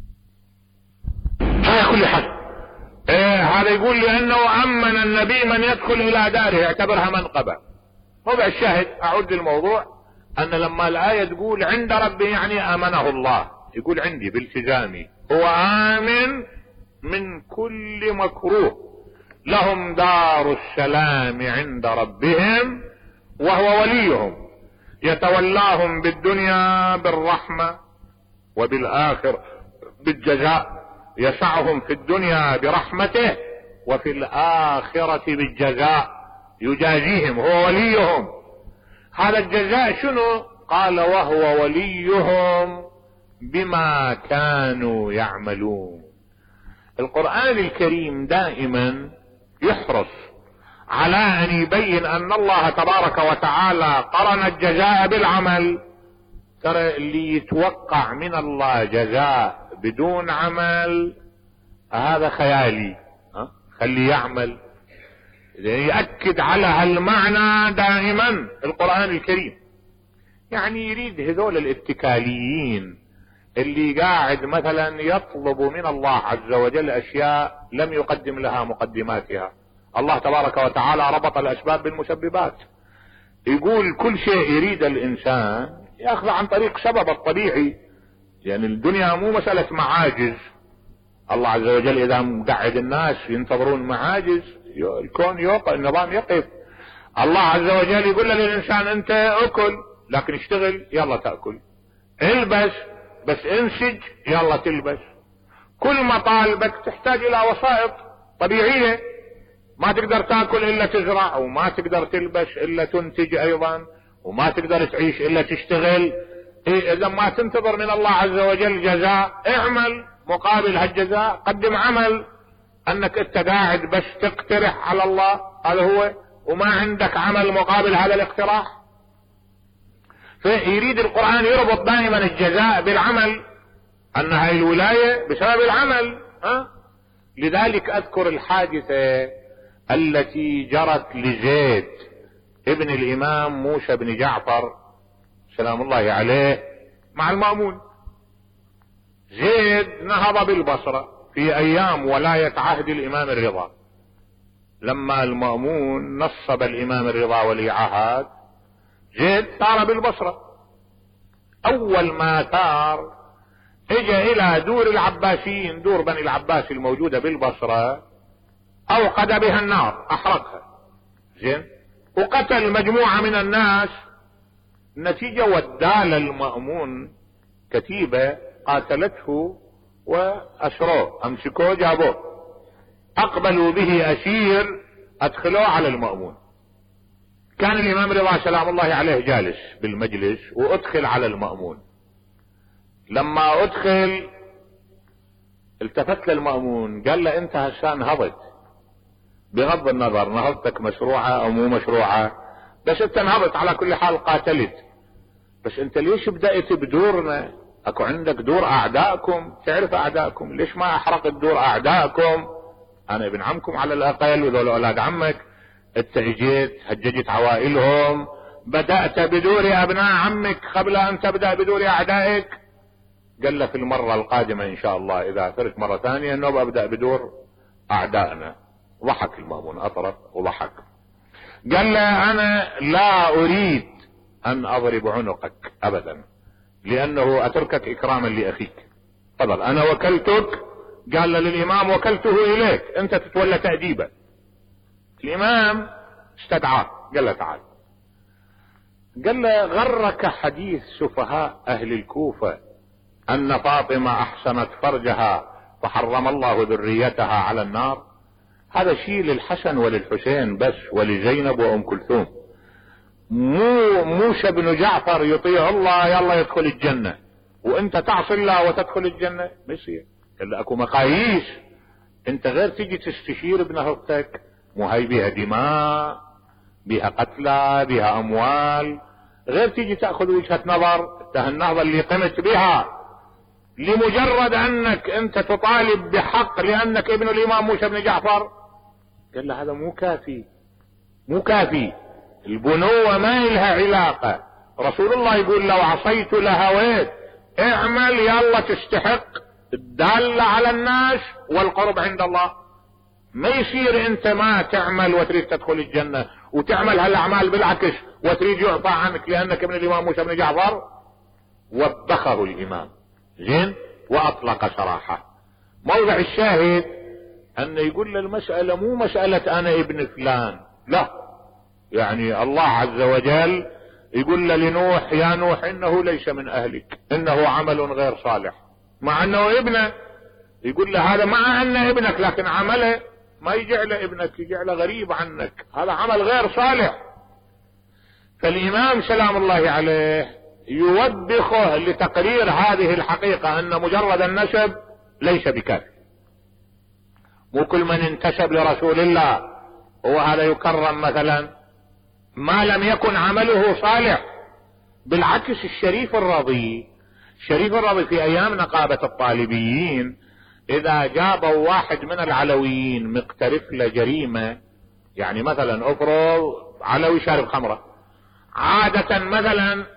[SPEAKER 3] على كل حال إيه هذا يقول لانه امن النبي من يدخل الى داره، يعتبرها منقبة. موضع الشاهد، اعود للموضوع، ان لما الاية تقول عند ربه يعني امنه الله، يقول عندي بالتزامي هو آمن من كل مكروه، لهم دار السلام عند ربهم وهو وليهم، يتولاهم بالدنيا بالرحمة وبالآخر بالجزاء، يسعهم في الدنيا برحمته وفي الآخرة بالجزاء، يجازيهم، هو وليهم. هذا الجزاء شنو؟ قال: وهو وليهم بما كانوا يعملون. القرآن الكريم دائما يحرص على ان يبين ان الله تبارك وتعالى قرن الجزاء بالعمل. ترى اللي يتوقع من الله جزاء بدون عمل هذا خيالي، ها؟ خليه يعمل. يأكد على هالمعنى دائما القرآن الكريم. يعني يريد هذول الاتكاليين اللي قاعد مثلا يطلب من الله عز وجل اشياء لم يقدم لها مقدماتها. الله تبارك وتعالى ربط الاسباب بالمسببات. يقول كل شيء يريد الانسان ياخذ عن طريق سبب الطبيعي. يعني الدنيا مو مسألة معاجز. الله عز وجل اذا مقعد الناس ينتظرون معاجز الكون يوقف، النظام يقف. الله عز وجل يقول للانسان انت اكل لكن اشتغل يلا تأكل، البس بس انسج يلا تلبس. كل مطالبك تحتاج الى وسائط طبيعية. ما تقدر تاكل الا تزرع، وما تقدر تلبس الا تنتج ايضا، وما تقدر تعيش الا تشتغل. إيه اذا ما تنتظر من الله عز وجل جزاء، اعمل مقابل هالجزاء، قدم عمل. انك انت قاعد بس تقترح على الله هذا هو، وما عندك عمل مقابل هذا الاقتراح. فيريد القرآن يربط دائما الجزاء بالعمل، ان هاي الولاية بسبب العمل. ها؟ لذلك اذكر الحادثة التي جرت لزيد ابن الامام موسى بن جعفر سلام الله عليه مع المأمون. زيد نهض بالبصرة في ايام ولاية عهد الامام الرضا، لما المأمون نصب الامام الرضا ولي عهد، زيد ثار بالبصرة. اول ما ثار اجى الى دور العباسيين، دور بني العباس الموجودة بالبصرة، اوقد بها النار احرقها. زين، وقتل مجموعة من الناس. النتيجة ودال المأمون كتيبة قاتلته واسروه، امسكوه جابوه، اقبلوا به اسير ادخلوه على المأمون. كان الامام رضا سلام الله عليه جالس بالمجلس وادخل على المأمون. لما ادخل التفت للمأمون قال له انت هسه نهضت، بغض النظر نهضتك مشروعة او مو مشروعة، بس انت نهضت على كل حال قاتلت، بس انت ليش بدأت بدورنا؟ اكو عندك دور اعدائكم، تعرف اعدائكم، ليش ما احرقت دور اعدائكم؟ انا ابن عمكم على الاقل وذول اولاد عمك، انت اجيت هججت عوائلهم، بدأت بدور ابناء عمك قبل ان تبدأ بدور اعدائك. قال له في المرة القادمة ان شاء الله اذا ثرت مرة ثانية انه ببدأ بدور اعدائنا. ضحك المأمون، اطرق وضحك. قال له انا لا اريد ان اضرب عنقك ابدا، لانه اتركك اكراما لاخيك. تفضل انا وكلتك. قال له للامام وكلته اليك، انت تتولى تأديبه. الامام استدعاه قال له تعال. قال له غرك حديث سفهاء اهل الكوفة ان فاطمة احسنت فرجها فحرم الله ذريتها على النار؟ هذا شيء للحسن وللحسين بس، ولزينب وام كلثوم. مو موسى بن جعفر يطيع الله يلا يدخل الجنة، وانت تعصي الله وتدخل الجنة؟ ما يصير. الا اكو مقاييس. انت غير تجي تستشير ابن اختك، مو هاي بيها دماء، بيها قتلى، بيها اموال، غير تجي تأخذ وجهة نظر. النهضة اللي قمت بها لمجرد انك انت تطالب بحق لانك ابن الامام موسى بن جعفر. قال له هذا مو كافي، مو كافي. البنوة ما لها علاقة. رسول الله يقول لو عصيت لهويت، اعمل يلا تستحق الدالة على الناس والقرب عند الله. ما يصير انت ما تعمل وتريد تدخل الجنة، وتعمل هالاعمال بالعكس وتريد يعطى عنك لانك ابن الامام موسى بن جعفر. وبخه الامام زين واطلق سراحه. موضع الشاهد ان يقول المسألة مو مسألة انا ابن فلان، لا. يعني الله عز وجل يقول لنوح يا نوح انه ليس من اهلك، انه عمل غير صالح، مع انه ابنه. يقول له هذا مع انه ابنك لكن عمله ما يجعل ابنك، يجعل غريب عنك، هذا عمل غير صالح. فالامام سلام الله عليه يوبخه لتقرير هذه الحقيقة ان مجرد النسب ليس بكافي. مو كل من انتسب لرسول الله هو هذا يكرم مثلا ما لم يكن عمله صالح. بالعكس الشريف الرضي، الشريف الرضي في ايام نقابة الطالبيين اذا جابوا واحد من العلويين مقترف لجريمة، يعني مثلا افرض علوي شارب خمرة، عادة مثلا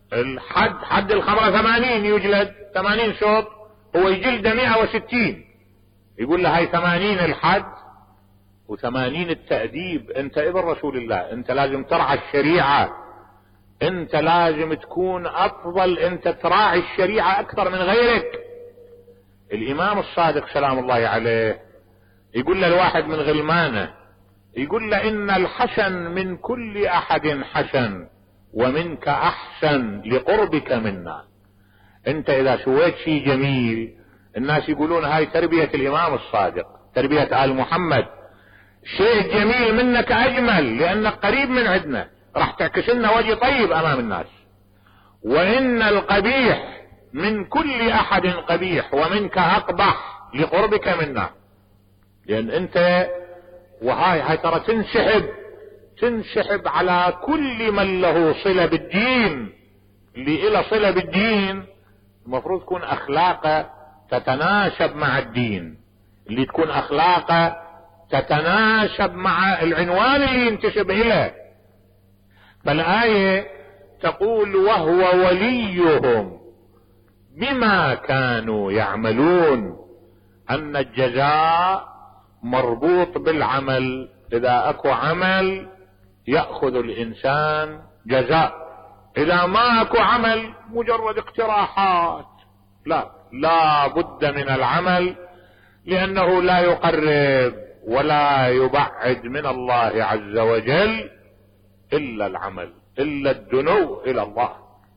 [SPEAKER 3] الحد حد الخمرة ثمانين يجلد ثمانين شوط، هو يجلد مئة وستين، يقول له هاي ثمانين الحد وثمانين التأديب. انت ابن رسول الله، انت لازم ترعى الشريعة، انت لازم تكون افضل، انت تراعي الشريعة اكثر من غيرك. الامام الصادق سلام الله عليه يقول له الواحد من غلمانه، يقول له ان الحسن من كل احد حسن ومنك احسن لقربك منا. انت اذا سويت شيء جميل الناس يقولون هاي تربية الامام الصادق، تربية آل محمد، شيء جميل منك اجمل لانك قريب من عندنا، راح تعكس لنا وجه طيب امام الناس. وان القبيح من كل احد قبيح ومنك اقبح لقربك منا، لان انت وهاي هاي ترى تنسحب تنسحب على كل من له صلة بالدين. اللي له صلة بالدين المفروض تكون اخلاقه تتناسب مع الدين، اللي تكون اخلاقه تتناسب مع العنوان اللي ينتسب اليه. فالآية تقول وهو وليهم بما كانوا يعملون، ان الجزاء مربوط بالعمل. اذا اكو عمل يأخذ الانسان جزاء، اذا ما اكو عمل مجرد اقتراحات. لا لا بد من العمل، لانه لا يقرب ولا يبعد من الله عز وجل الا العمل، الا الدنو الى الله.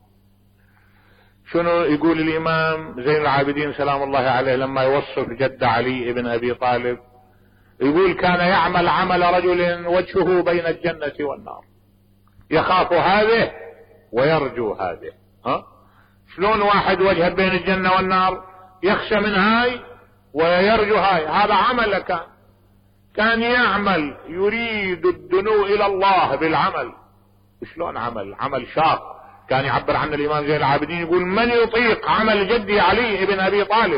[SPEAKER 3] شنو يقول الامام زين العابدين سلام الله عليه لما يوصف جد علي بن ابي طالب؟ يقول كان يعمل عمل رجل وجهه بين الجنة والنار، يخاف هذه ويرجو هذه. ها شلون واحد وجهه بين الجنة والنار، يخشى من هاي ويرجو هاي؟ هذا عمل. كان كان يعمل يريد الدنو الى الله بالعمل. شلون عمل؟ عمل شاق. كان يعبر عنه الامام زين العابدين يقول من يطيق عمل جدي علي بن ابي طالب؟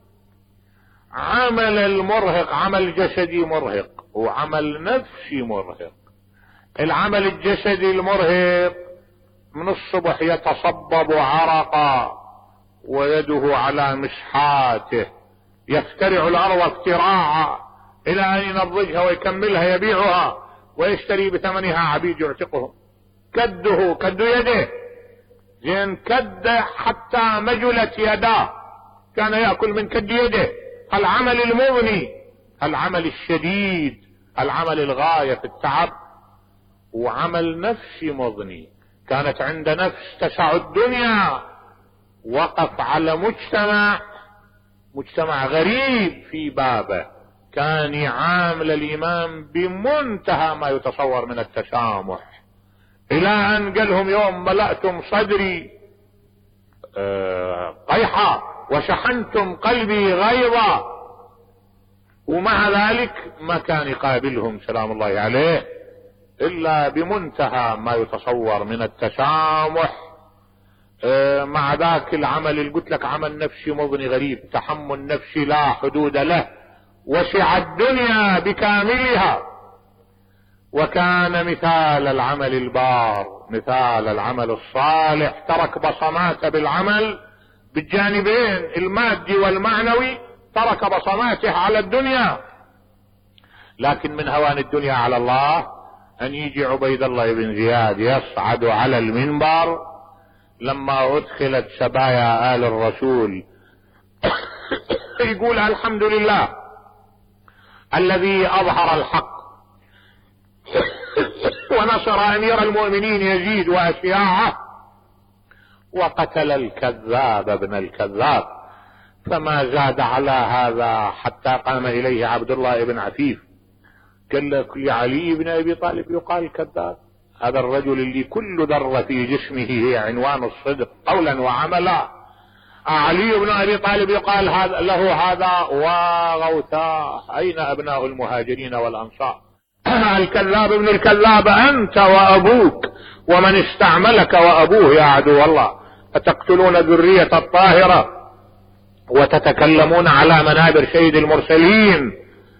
[SPEAKER 3] عمل المرهق عمل جسدي مرهق وعمل نفسي مرهق. العمل الجسدي المرهق من الصبح يتصبب عرقا ويده على مسحاته، يفترع الارض افتراعا الى ان ينضجها ويكملها يبيعها ويشتري بثمنها عبيد يعتقهم. كده كد يده زين، كد حتى مجلت يداه، كان يأكل من كد يده. العمل المغني، العمل الشديد، العمل الغاية في التعب. وعمل نفسي مغني، كانت عنده نفس تسع الدنيا. وقف على مجتمع مجتمع غريب في بابه، كان يعامل الامام بمنتهى ما يتصور من التسامح، الى ان قال لهم يوم ملأتم صدري قيحا وشحنتم قلبي غيظا. ومع ذلك ما كان يقابلهم سلام الله عليه الا بمنتهى ما يتصور من التسامح. مع ذاك العمل اللي قلت لك عمل نفسي مضني غريب، تحمل نفسي لا حدود له، وسع الدنيا بكاملها. وكان مثال العمل البار، مثال العمل الصالح، ترك بصماته بالعمل بالجانبين المادي والمعنوي، ترك بصماته على الدنيا. لكن من هوان الدنيا على الله ان يجي عبيد الله بن زياد يصعد على المنبر لما ادخلت سبايا آل الرسول يقول الحمد لله الذي اظهر الحق ونصر امير المؤمنين يزيد واشياعه، وقتل الكذاب ابن الكذاب. فما زاد على هذا حتى قام اليه عبد الله بن عفيف قال لك لعلي بن ابي طالب يقال كذاب، هذا الرجل اللي كل ذرة في جسمه هي عنوان الصدق قولا وعملا. علي بن ابي طالب يقال هذا له هذا وغوثاه، اين ابناء المهاجرين والانصار؟ الكذاب ابن الكذاب انت وابوك ومن استعملك وابوه يا عدو الله، اتقتلون ذرية الطاهرة وتتكلمون على منابر سيد المرسلين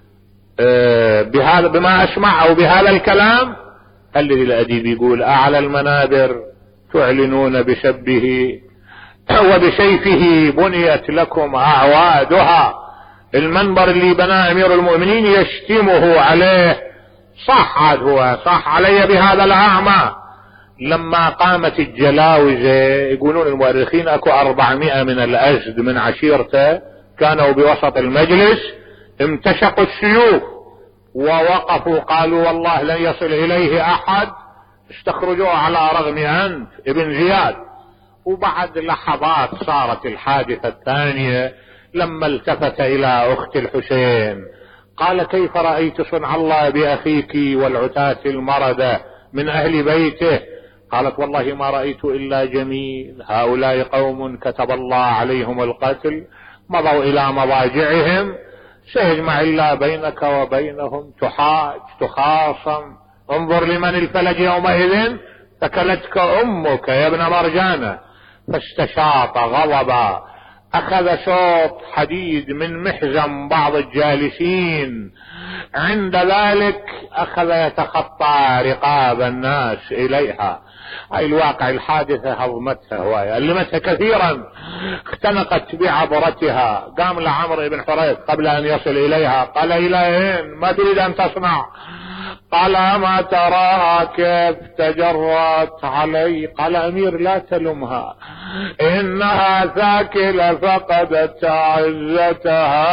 [SPEAKER 3] بهذا بما اسمع او بهذا الكلام. الذي الاديب يقول اعلى المنابر تعلنون بسبه وبسيفه بنيت لكم أعوادها. المنبر اللي بناه أمير المؤمنين يشتمه عليه، صح عاد هو صح علي بهذا الأعمى. لما قامت الجلاوزة يقولون المؤرخين اكو أربعمائة من الأجد من عشيرته كانوا بوسط المجلس، امتشقوا السيوف ووقفوا قالوا والله لن يصل إليه أحد، استخرجوه على رغم أنف ابن زياد. وبعد لحظات صارت الحادثة الثانية لما التفت إلى أخت الحسين قال كيف رأيت صنع الله بأخيك والعتاة المردة من أهل بيته؟ قالت والله ما رأيت إلا جميل، هؤلاء قوم كتب الله عليهم القتل، مضوا إلى مضاجعهم، سيجمع الله بينك وبينهم، تحاج تخاصم، انظر لمن الفلج يومئذ، ثكلتك أمك يا ابن مرجانة. فاستشاط غضبا، أخذ شوط حديد من محزم بعض الجالسين، عند ذلك أخذ يتخطى رقاب الناس إليها. هاي الواقع الحادثة هضمتها هواية، ألمتها كثيرا، اختنقت بعبرتها. قام لعمرو بن حريث قبل أن يصل إليها قال إليهن ما تريد أن تصنع؟ قال ما تراها كيف تجرت علي؟ قال أمير لا تلمها، إنها ثاكلة فقدت عزتها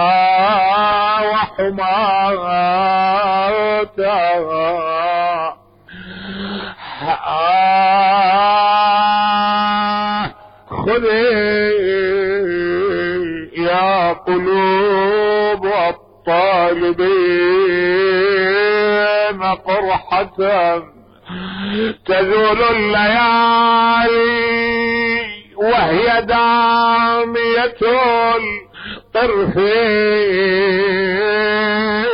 [SPEAKER 3] وحماتها. آه خذي يا قلوب الطالبين قرحة تزول الليالي وهي دامية الطرفين،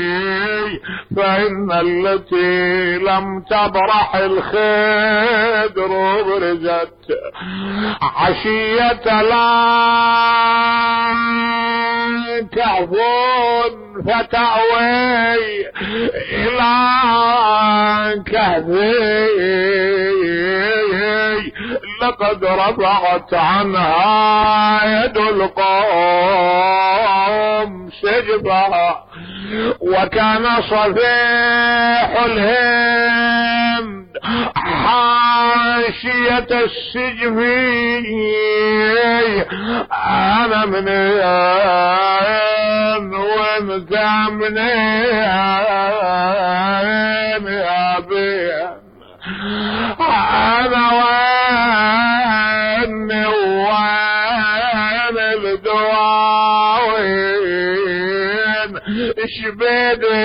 [SPEAKER 3] فإن التي لم تبرح الخدر برزت عشية لا كهفون فتأوي إلى كهفي، لقد رفعت عنها يد القوم سجبها، وكان صفيح الهند حاشية السجف. أنا منين وانت منين يا بين، أنا وين وين الدواوين اشبدي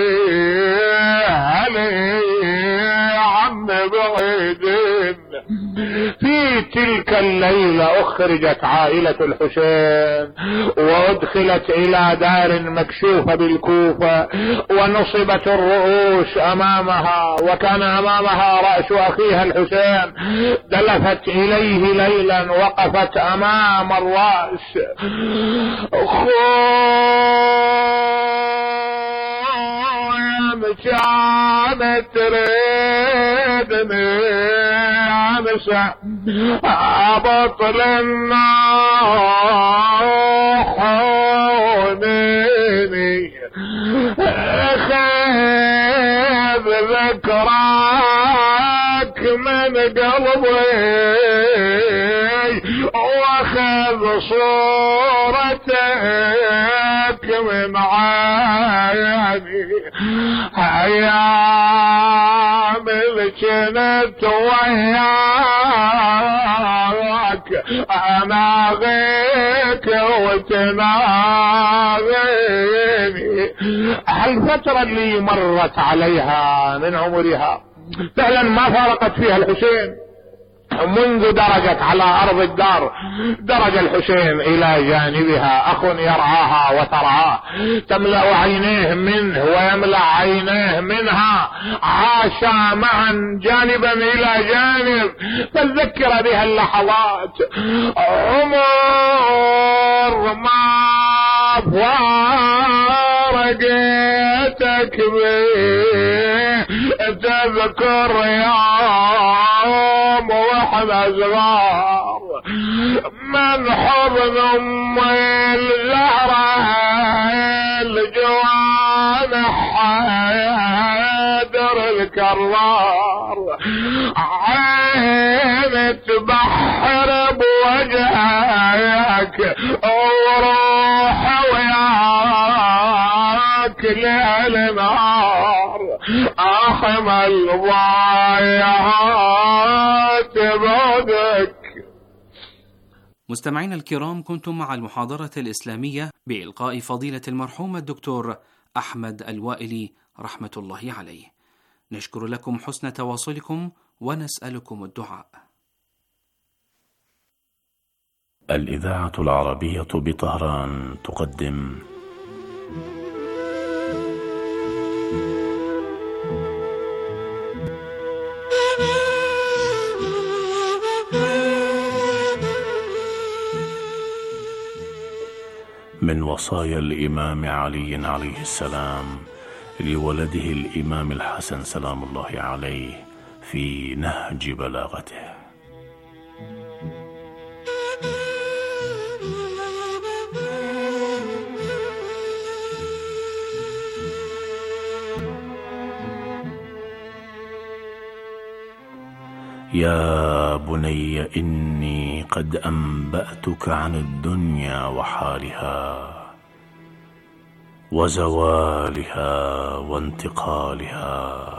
[SPEAKER 3] علي عم بعيدين. في تلك الليلة اخرجت عائلة الحسين وادخلت الى دار مكشوفة بالكوفة، ونصبت الرؤوس امامها، وكان امامها رأس اخيها الحسين، دلفت اليه ليلا، وقفت امام الرأس. كانت تريدني امسح ابطل الناحونيني، خذ ذكراك من قلبي، واخذ صورتك من عيني، ايام الجنت وياك انا غيك وتناغيني. الفترة اللي مرت عليها من عمرها فعلا ما فارقت فيها الحسين، منذ درجت على أرض الدار درج الحسين إلى جانبها، أخ يرعاها وترعاه، تملأ عينيه منه ويملأ عينيه منها، عاشا معا جانبا إلى جانب، فذكر بها اللحظات. عمر ما فارقت حياتك بيه تذكر يوم واحنا صغار من حضن ام الزهرة الجوان حيدر الكرار عين تبحر بوجهك وروح وياك ليل نار احمل ضايعات بعدك.
[SPEAKER 1] مستمعينا الكرام، كنتم مع المحاضرة الإسلامية بإلقاء فضيلة المرحوم الدكتور أحمد الوائلي رحمة الله عليه. نشكر لكم حسن تواصلكم ونسألكم الدعاء.
[SPEAKER 4] الإذاعة العربية بطهران تقدم من وصايا الإمام علي عليه السلام لولده الإمام الحسن سلام الله عليه في نهج بلاغته. يا بني إني قد أنبأتك عن الدنيا وحالها وزوالها وانتقالها،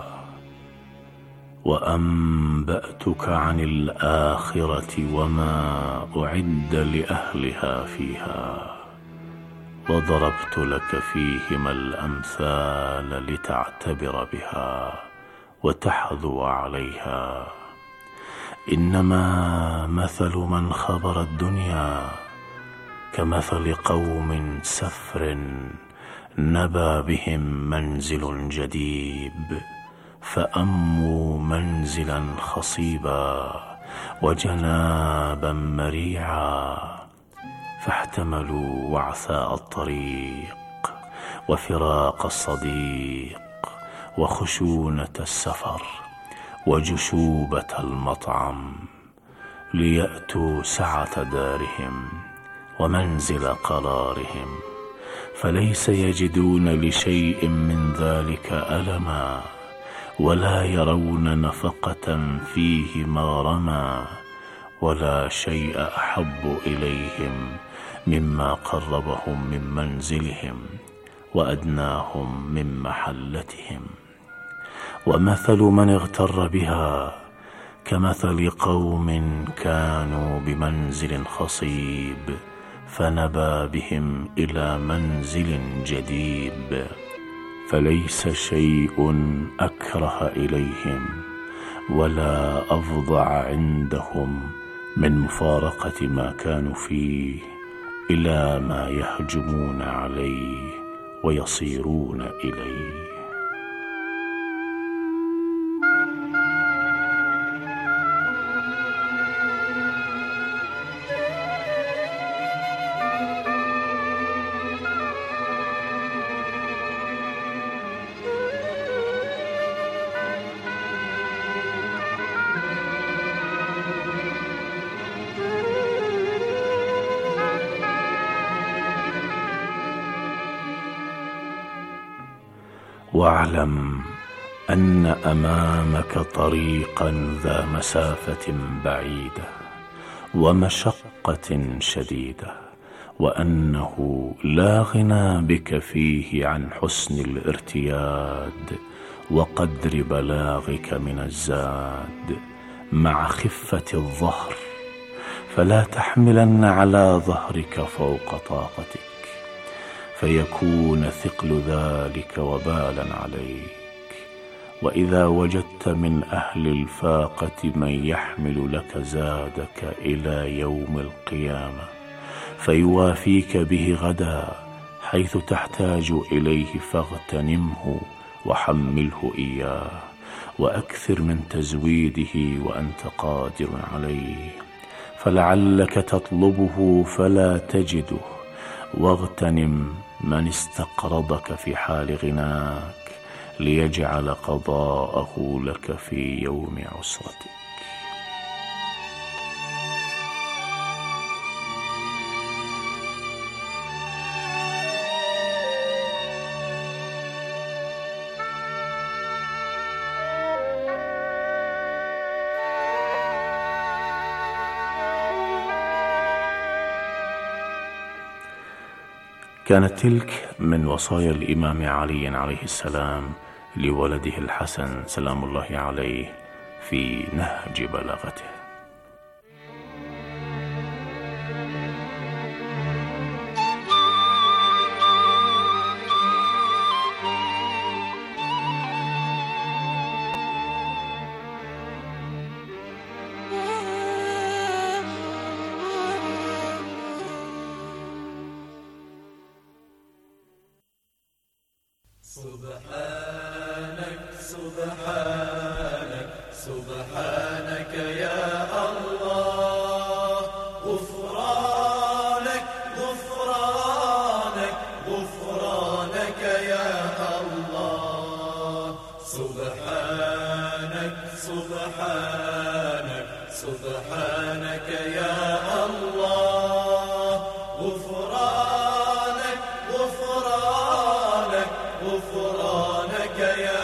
[SPEAKER 4] وأنبأتك عن الآخرة وما أعد لأهلها فيها، وضربت لك فيهما الأمثال لتعتبر بها وتحذو عليها. إنما مثل من خبر الدنيا كمثل قوم سفر نبى بهم منزل جديب، فأموا منزلا خصيبا وجنابا مريعا، فاحتملوا وعثاء الطريق وفراق الصديق وخشونة السفر وجشوبة المطعم، ليأتوا سعة دارهم ومنزل قرارهم، فليس يجدون لشيء من ذلك ألما، ولا يرون نفقة فيه مغرما، ولا شيء أحب إليهم مما قربهم من منزلهم وأدناهم من محلتهم. ومثل من اغتر بها كمثل قوم كانوا بمنزل خصيب فنبى بهم إلى منزل جديب، فليس شيء أكره إليهم ولا أفظع عندهم من مفارقة ما كانوا فيه إلى ما يهجمون عليه ويصيرون إليه. واعلم أن أمامك طريقا ذا مسافة بعيدة ومشقة شديدة، وأنه لا غنى بك فيه عن حسن الارتياد وقدر بلاغك من الزاد مع خفة الظهر، فلا تحملن على ظهرك فوق طاقتك فيكون ثقل ذلك وبالا عليك. وإذا وجدت من أهل الفاقة من يحمل لك زادك إلى يوم القيامة فيوافيك به غدا حيث تحتاج إليه، فاغتنمه وحمله إياه، وأكثر من تزويده وأنت قادر عليه، فلعلك تطلبه فلا تجده، واغتنم من استقرضك في حال غناك ليجعل قضاءه لك في يوم عسرتك. كانت تلك من وصايا الإمام علي عليه السلام لولده الحسن سلام الله عليه في نهج بلاغته.
[SPEAKER 5] سبحانك سبحانك سبحانك يا الله، غفرانك غفرانك غفرانك يا الله. سبحانك سبحانك سبحانك يا الله، غفرانك غفرانك غفرانك يا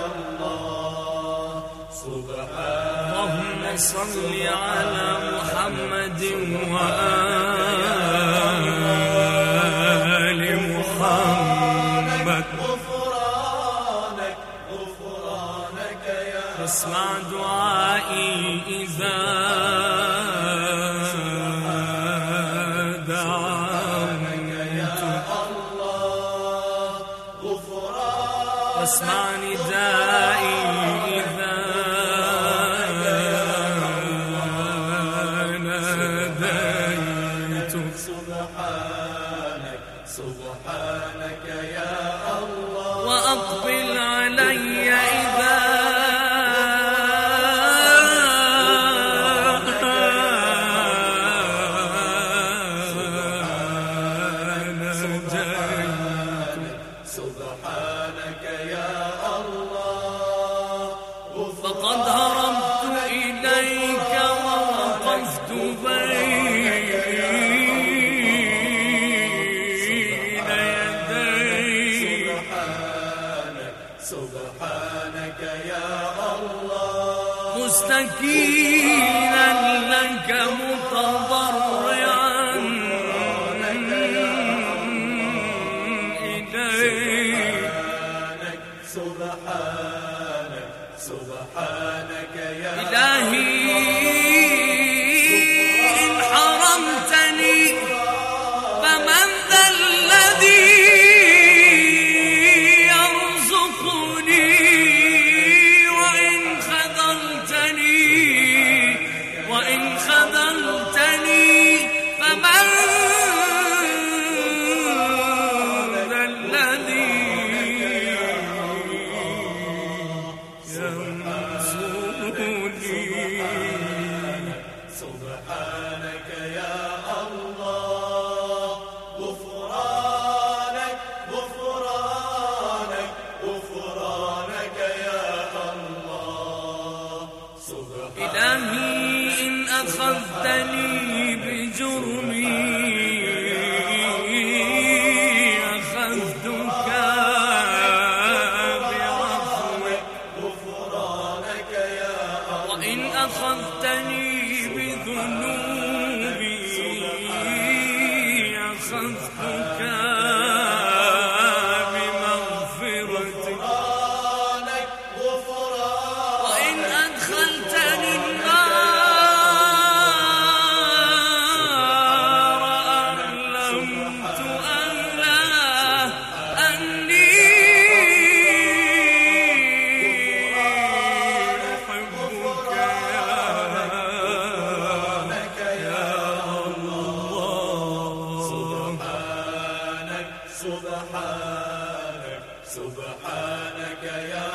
[SPEAKER 5] الله. سبحانك. اللهم صل على محمد وآل محمد. غفرانك غفرانك يا الله. اسمع دعائي إذا اسمع ندائي إذا ناديتك. سبحانك سبحانك يا الله، وأقبل علي إذا سبحانك يا الله. فقد هربت إليك ووقفت بين يديك. سبحانك سبحانك يا الله، مستكينا لك متضرعا سبحانك سبحانك يا إلهي. إن حرمتني فمن ذا الذي يرزقني، وإن خذلتني وإن خذلتني فمن ذا الذي سبحانك يا الله، غفرانك غفرانك غفرانك يا الله. إلهي إن أخذتني بجرمي أخذتك بعفوك. غفرانك يا الله، وإن أخذتني بذنوبي أخذتك بمغفرتك. وإن أدخلتني النار أعلمت أن لا أني أحبك يا سبحانك سبحانك سبحانك يا